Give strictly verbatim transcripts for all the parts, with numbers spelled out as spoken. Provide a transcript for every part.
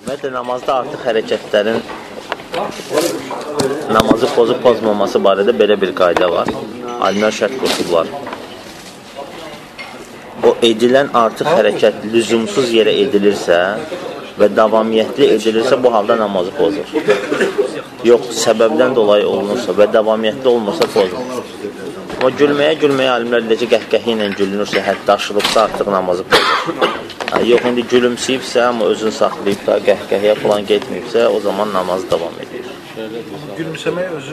Ümumiyyətlə, namazda artıq hərəkətlərin namazı pozub pozmaması barədə belə bir qayda var. Alimlər şərt qoşublar. O edilən artıq hərəkət lüzumsuz yerə edilirsə və davamiyyətli edilirsə, bu halda namazı pozur. Yox, səbəbdən dolayı olunursa və davamiyyətli olmursa pozur. Amma gülməyə, gülməyə alimlər deyəcək, qəhqəhi ilə gülünürsə, hətta aşılıbsa artıq namazı pozur. Yox, indi gülümsəyibsə, amma özünü saxlayıb da qəhqəhiyə falan getməyibsə, o zaman namazı davam edir. Gülümsəmək özü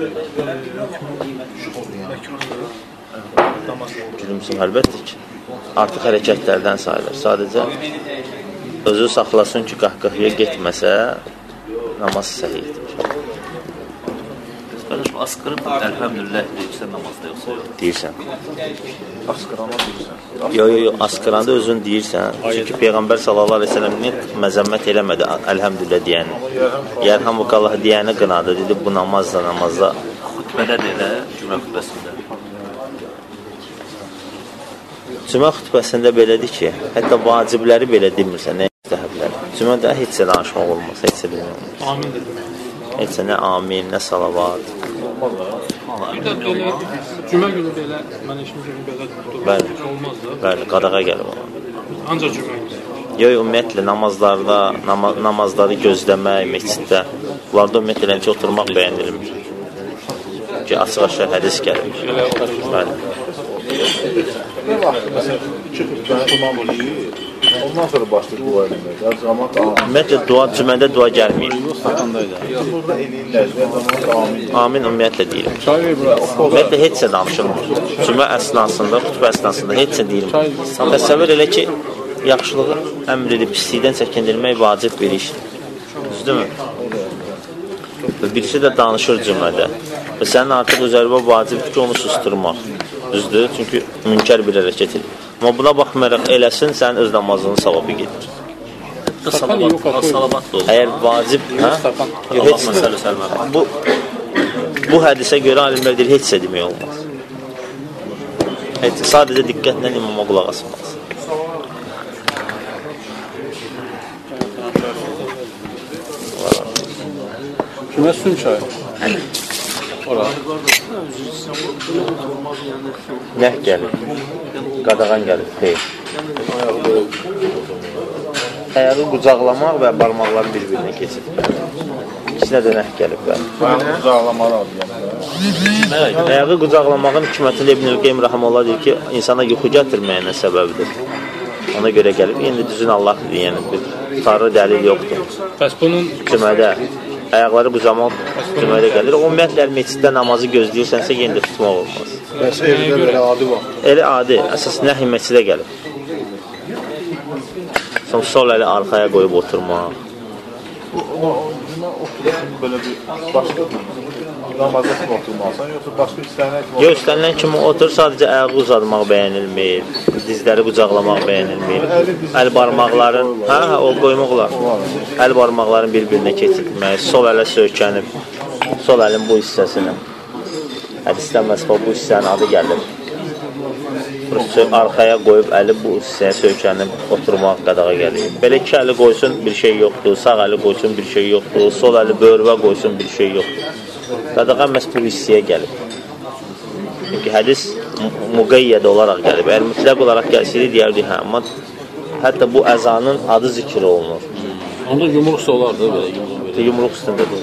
Gülümsəm, əlbəttə ki, artıq hərəkətlərdən sayılır. Sadəcə özü saxlasın ki, qəhqəhiyə getməsə, namaz səhiyyidir. Qardaşım, asqırıb, əlhəmdülillah deyirsən namazda yoxsa yox? Deyirsən. Asqıranda deyirsən. Yox, yox, yox, asqıranda özün deyirsən. Çünki Peyğəmbər sallallahu aleyhi ve sellem məzəmmət eləmədi, əlhəmdülillah deyəni. Yərhamukallah deyəni qınadı, dedi, bu namazda, namazda. Xütbədə də elə, cümə xütbəsində. Cümə xütbəsində belədir ki, hətta vacibləri belə demirsən, nə müstəhəbləri. Cümədə heç nə danışmaq olmaz, heç nə bilmək olmaz. Amin dedim. Heç nə amin, nə salavat. Bir də belə, cümə günü belə, mən işim günü belə Bəli, olmaz da. bəli, qadağa gəlib ona. Ancaq cümə günü. Yox, ümumiyyətlə, namazlarda, nama, namazları gözləmək, meçiddə, bunlarda ümumiyyətlə ki, oturmaq bəyənilmir. Ki, açıq-aşağı hədis gəlir. Bəli. Ne vaxtı, məsələn, çıxıb, mən imam eləyir, ondan sonra başlayır dua eləmək. Ümumiyyətlə, dua, cümədə dua gəlmir. Burada eləyirlər, amin. Amin, ümumiyyətlə deyir. Ümumiyyətlə, heç nə danışılmır. Cümə əsnasında, xütbə əsnasında heç nə deyilmir. Təsəvvür elə ki, yaxşılığı əmr edib, pislikdən çəkindirmək vacib bir işdir. Düzdürmü? Birisi də danışır cümədə. Və sənin artıq üzərində vacibdir ki, onu susturmaq. Düzdür? Çünki münkər bir hərəkət edir. Amma buna baxmayaraq eləsin, sənin öz namazının savabı gedir. Salavat da olur. Əgər vacib, hə? Allah məsələ səlmə. Bu, bu hədisə görə alimlər deyir, heç nə demək olmaz. Heç, sadəcə diqqətlə imama qulaq asmaz. Kimə süm çayı? Ora. Nəh gəlib, qadağan gəlib, xeyr. Əyağı qucaqlamaq və barmaqları bir-birinə keçir. İkisinə də nəh gəlib. Ayağı qucaqlamalı adı. Əyağı qucaqlamağın hikmətində İbn-i Qeym Rəhəməllah deyir ki, insana yuxu gətirməyənə səbəbidir. Ona görə gəlib. İndi düzün Allah deyir, yəni bir sarı dəlil yoxdur. Bəs bunun Cümədə ayaqları qucamaq cümədə gəlir. Ümumiyyətlə, meçiddə namazı gözləyirsənsə, yenə də tutmaq olmaz. Bəs evdə belə adi var. Elə adi, əsas nəhi meçidə gəlir. Son sol əli arxaya qoyub oturmaq. Belə bir başqa namazda kimi oturmalısan, yoxsa başqa istənilən kimi Yox, istənilən kimi otur, sadəcə ayağı uzatmaq bəyənilmir, dizləri qucaqlamaq bəyənilmir, əl barmaqların, hə, hə, o qoymaq olar. Əl barmaqların bir-birinə keçirmək, sol ələ söykənib, sol əlin bu hissəsini, hədisdən məsələ bu hissənin adı gəlir. Arxaya qoyub əli bu hissəyə söykənib oturmaq qadağa gəlir. Belə iki əli qoysun, bir şey yoxdur, sağ əli qoysun, bir şey yoxdur, sol əli böğrüvə qoysun, bir şey yoxdur. Qadağa məhz bu hissəyə gəlib. Çünki hədis müqeyyəd olaraq gəlib. Əgər mütləq olaraq gəlsəydi, deyərdi, hə, amma hətta bu əzanın adı zikr olunur. Onda yumruqsa olardı, belə yumruq belə. Yumruq üstündə deyil.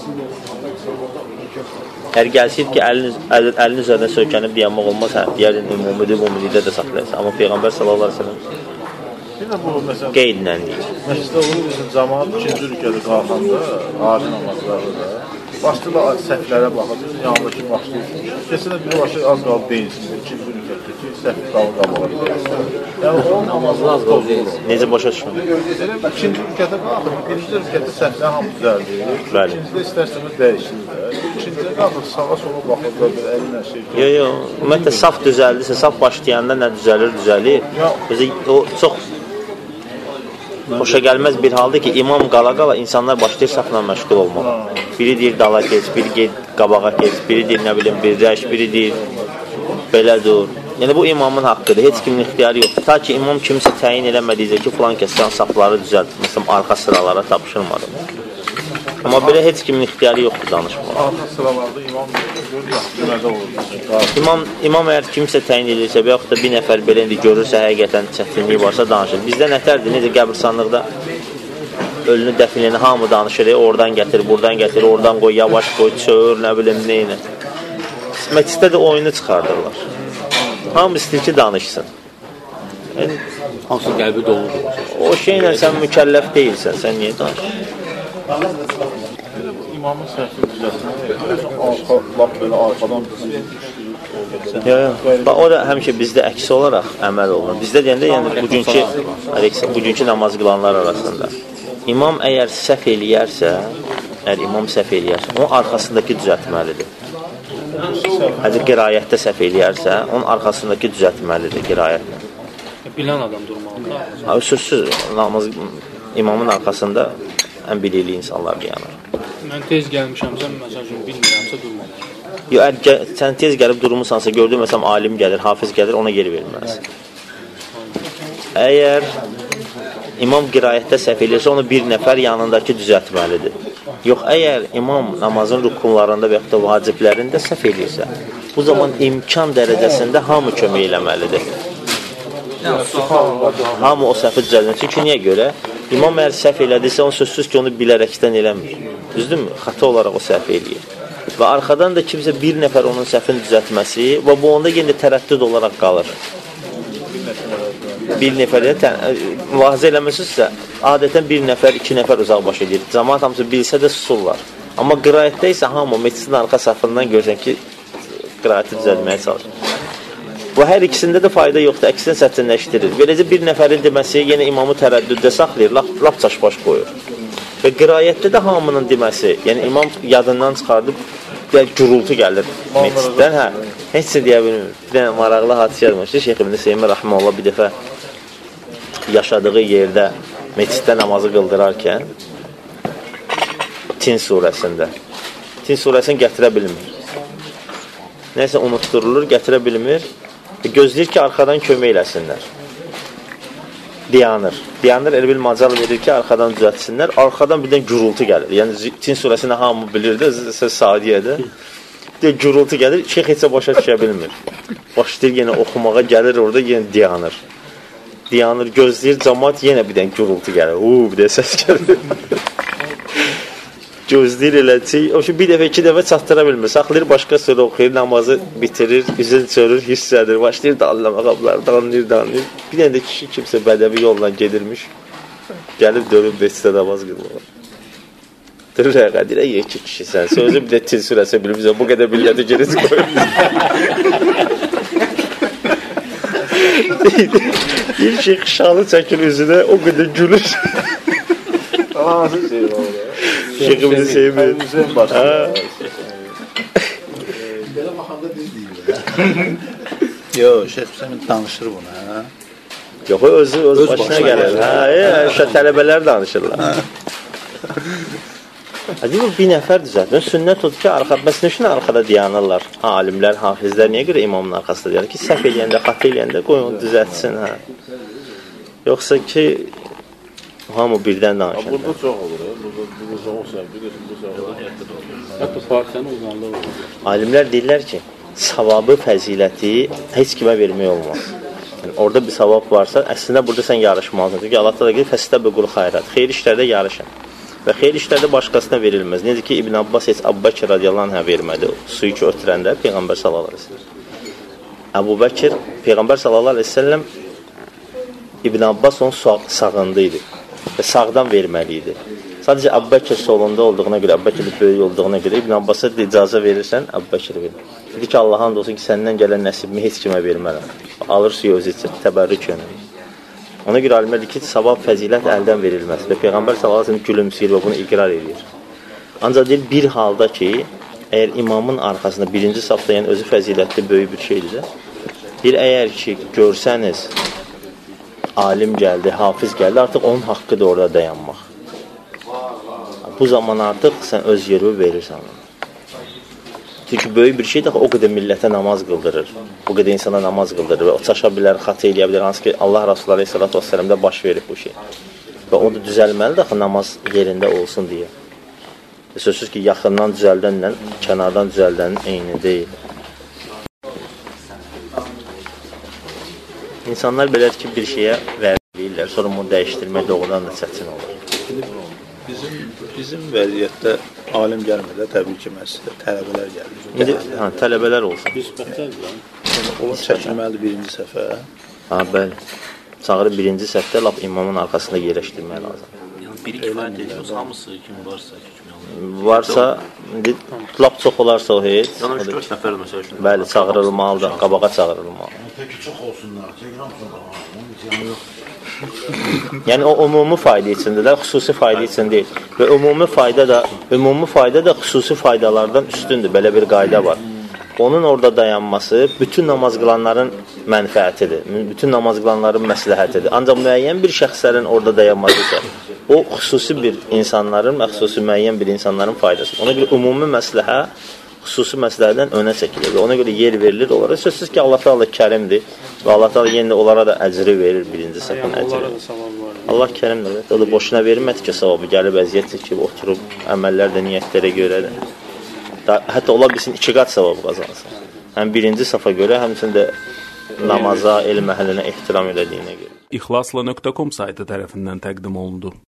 Əgər gəlsəydi ki, əlin, əl, əlin üzərində söykənib deyəmək olmaz, hə, deyərdin, ümumidə, ümumidə də saxlayasın. Amma Peyğəmbər sallallahu aleyhi ve sellem qeydlə deyir. Məsciddə olur, bizim cəmaat ikinci rükədə qalxanda, adi namazlarda da, başlayırlar səhvlərə baxır, yanındakı başlayır. Kesinə bir başı az qalıb deyilsin, ikinci rükətdə ki, səhv qalıb qabağa deyilsin. Yəni, o namazlar az qalıb deyilsin. Necə başa düşmür? Elə ikinci rükətə qalxır, birinci rükətdə səhvlər hamı düzəldir. İkincidə istərsəniz dəyişdirir. İkincidə qalxır, sağa sola baxırlar, bir əlinə şey. Yox, yox, ümumiyyətlə, saf düzəldirsə, saf başlayanda nə düzəlir, düzəlir. O çox xoşa gəlməz bir haldır ki, imam qala-qala insanlar başlayır safla məşğul olmaq. Biri deyir dala keç, biri deyir qabağa keç, biri deyir nə bilim birləş, biri deyir belə dur. Yəni bu imamın haqqıdır. Heç kimin ixtiyarı yoxdur. Ta ki imam kimsə təyin eləmədiyəcək ki, filan kəsdən safları düzəlt. Məsələn, arxa sıralara tapşırmadı. Amma belə heç kimin ixtiyarı yoxdur danışmağa. Arxa sıralarda imam cümədə olur. İmam, imam əgər kimsə təyin edirsə və yaxud da bir nəfər belə indi görürsə, həqiqətən çətinliyi varsa danışır. Bizdə nətərdir? Necə qəbirstanlıqda ölünü dəfn edən hamı danışır, oradan gətir, buradan gətir, oradan qoy, yavaş qoy, çöğür, nə bilim, neyini. Məclisdə də oyunu çıxardırlar. Hamı istəyir ki, danışsın. Yəni, hansı qəlbi doludur? O şeylə sən mükəlləf deyilsən, sən niyə danışır? İmamın səhvi düzəltmək, arxa, lap belə arxadan Yox, yox. O da həmişə bizdə əks olaraq əməl olunur. Bizdə deyəndə, yəni bugünkü, bugünkü namaz qılanlar arasında İmam əgər səhv eləyərsə, əgər imam səhv eləyərsə, onun arxasındakı düzəltməlidir. Əgər qirayətdə səhv eləyərsə, onun arxasındakı düzəltməlidir qirayətlə. Bilən adam durmalıdır. Ha, sözsüz, namaz, imamın arxasında ən bilikli insanlar dayanır. Mən tez gəlmişəmsə, məsəl üçün bilmirəmsə durmalıyım. Yox, əgər sən tez gəlib durmuşsansa, gördün, məsələn, alim gəlir, hafiz gəlir, ona geri verməlisin. Əgər imam qirayətdə səhv edirsə, onu bir nəfər yanındakı düzəltməlidir. Yox, əgər imam namazın rükunlarında və yaxud da vaciblərində səhv edirsə, bu zaman imkan dərəcəsində hamı kömək eləməlidir. Hamı o səhvi düzəldir. Çünki niyə görə? İmam əgər səhv elədirsə, onu sözsüz ki, onu bilərəkdən eləmir. Düzdürmü? Xəta olaraq o səhv eləyir. Və arxadan da kimsə bir nəfər onun səhvini düzəltməsi və bu onda yenə tərəddüd olaraq qalır. Bir nəfərə mülahizə eləməsinizsə, adətən bir nəfər, iki nəfər uzaq baş edir. Cəmaat hamısı bilsə də susurlar. Amma qiraətdə isə hamı meclisin arxa safından görsən ki, qiraəti düzəlməyə çalışır. Bu hər ikisində də fayda yoxdur, əksinə çətinləşdirir. Beləcə bir nəfərin deməsi yenə imamı tərəddüddə saxlayır, lap, lap çaş-baş qoyur. Və qiraətdə də hamının deməsi, yəni imam yadından çıxardıb, gürültü gəlir meclisdən, hə, heç nə deyə bilmir. Bir dənə maraqlı hadisə yazmışdı, Şeyx İbn Hüseyn rəhməhullah bir dəfə yaşadığı yerdə meclisdə namazı qıldırarkən Tin surəsində Tin surəsini gətirə bilmir. Nəysə unutturulur, gətirə bilmir. Gözləyir ki, arxadan kömək eləsinlər. Dayanır. Dayanır, elə bil macal verir ki, arxadan düzəltsinlər. Arxadan birdən gürültü gəlir. Yəni Tin surəsini hamı bilirdi, Sadiyyədə. Gürültü gəlir, şeyx heç başa düşə bilmir. Başlayır yenə oxumağa, gəlir orada yenə dayanır. Dayanır, gözləyir, cəmaat yenə birdən gürültü gəlir. Uuu, bir də səs gəlir. Gözləyir eləcək. O ki, bir dəfə, iki dəfə çatdıra bilmir. Saxlayır, başqa sürə oxuyur, namazı bitirir, üzün çörür, hissədir. Başlayır, dallama qablar, danlayır, danlayır. Bir dənə də kişi kimsə bədəvi yolla gedirmiş. Gəlib, dönüb, meclisdə namaz qılmalar. Durur əqə, deyir, ey, iki kişisən. Sözü bir də Tin surəsi bilmirsən, bu qədər billədi geriz qoyur. Bir şeyx şalı çəkir üzünə, o qədər gülür. Hansı şey var orada? Şeyx İbn Hüseyn Hüseyn başqa. Belə baxanda düz deyir. Yox, Şeyx Hüseyn danışır buna. Yox, özü öz başına gəlir. Hə, tələbələr danışırlar. Deyir, bir nəfər düzəltmir. Sünnət odur ki, arxa, bəs nə üçün arxada dayanırlar? Alimlər, hafizlər niyə görə imamın arxasında dayanır ki, səhv eləyəndə, xat eləyəndə qoy onu düzəltsin. Hə. Yoxsa ki, hamı birdən danışır. Burada çox olur. Burada çox səhv, bir bu səhv. Hətta partiyanın uzanlığı olur. Alimlər deyirlər ki, savabı, fəziləti heç kimə vermək olmaz. Yəni, orada bir savab varsa, əslində burada sən yarışmalıdır. Çünki Allah da deyir, fəstəbəqul xayrat. Xeyir işlərdə yarışın. Və xeyir işlərdə başqasına verilməz. Necə ki, İbn Abbas heç Əbu Bəkir radiyallahu anhə vermədi. Suyu ki, ötürəndə Peyğəmbər sallallahu aleyhi ve sellem. Əbu Bəkir, Peyğəmbər sallallahu aleyhi ve sellem İbn Abbas onun sağ, sağında idi və sağdan verməli idi. Sadəcə Əbu Bəkir solunda olduğuna görə, Əbu Bəkir böyük olduğuna görə İbn Abbas'a icazə verirsən, Əbu Bəkir verir. Dedi ki, Allah'a and olsun ki, səndən gələn nəsibimi heç kimə vermərəm. Alır suyu özü üçün, təbərrük yönü. Ona görə alimlər deyir ki, savab, fəzilət əldən verilməz və Peyğəmbər sallallahu əleyhi və səlləm gülümsəyir və bunu iqrar edir. Ancaq deyir, bir halda ki, əgər imamın arxasında birinci safda, yəni özü fəzilətli böyük bir şeydirsə, deyir, əgər ki, görsəniz, alim gəldi, hafiz gəldi, artıq onun haqqıdır orada dayanmaq. Bu zaman artıq sən öz yeri verirsən. Çünki böyük bir şey də o qədər millətə namaz qıldırır. O qədər insana namaz qıldırır və o çaşa bilər, xəta eləyə bilər. Hansı ki Allah Rasulullah Aleyhissalatu vesselam'da baş verib bu şey. Və o da düzəlməlidir axı namaz yerində olsun deyə. Sözsüz ki, yaxından düzəldənlə kənardan düzəldənin eyni deyil. İnsanlar belədir ki, bir şeyə verirlər, sonra bunu dəyişdirmək doğrudan da çətin olur. Bizim bizim vəziyyətdə alim gəlmədə təbii ki, məsələ tələbələr gəlir. İndi hə, tələbələr olsun. O çəkilməlidir birinci səfə. Ha, bəli. Çağırıb birinci səfdə lap imamın arxasında yerləşdirmək lazım. Yəni biri kifayət edir, hamısı kim varsa kimi Varsa, indi lap çox olarsa o heç. Yəni üç dörd nəfər məsəl üçün. Bəli, çağırılmalıdır, qabağa çağırılmalıdır. Peki çox olsunlar, telegram sonra, onun ziyanı yox. Yəni o ümumi fayda içindədir, xüsusi fayda üçün deyil. Və ümumi fayda da, ümumi fayda da xüsusi faydalardan üstündür. Belə bir qayda var. Onun orada dayanması bütün namaz qılanların mənfəətidir. Bütün namaz qılanların məsləhətidir. Ancaq müəyyən bir şəxslərin orada dayanması isə o xüsusi bir insanların, xüsusi müəyyən bir insanların faydasıdır. Ona görə ümumi məsləhə xüsusi məsələlərdən önə çəkilir və ona görə yer verilir onlara. Sözsüz ki, Allah Teala kərimdir və Allah Teala yenə onlara da əcri verir, birinci səfin əcri. Allah kərimdir. O da boşuna verilmədi ki, savabı gəlib əziyyət çəkib, oturub, əməllər də niyyətlərə görə də. Hətta ola bilsin iki qat savab qazansın. Həm birinci safa görə, həmçinin də namaza, elm əhlinə ehtiram elədiyinə görə. İxlasla nöqtə com saytı tərəfindən təqdim olundu.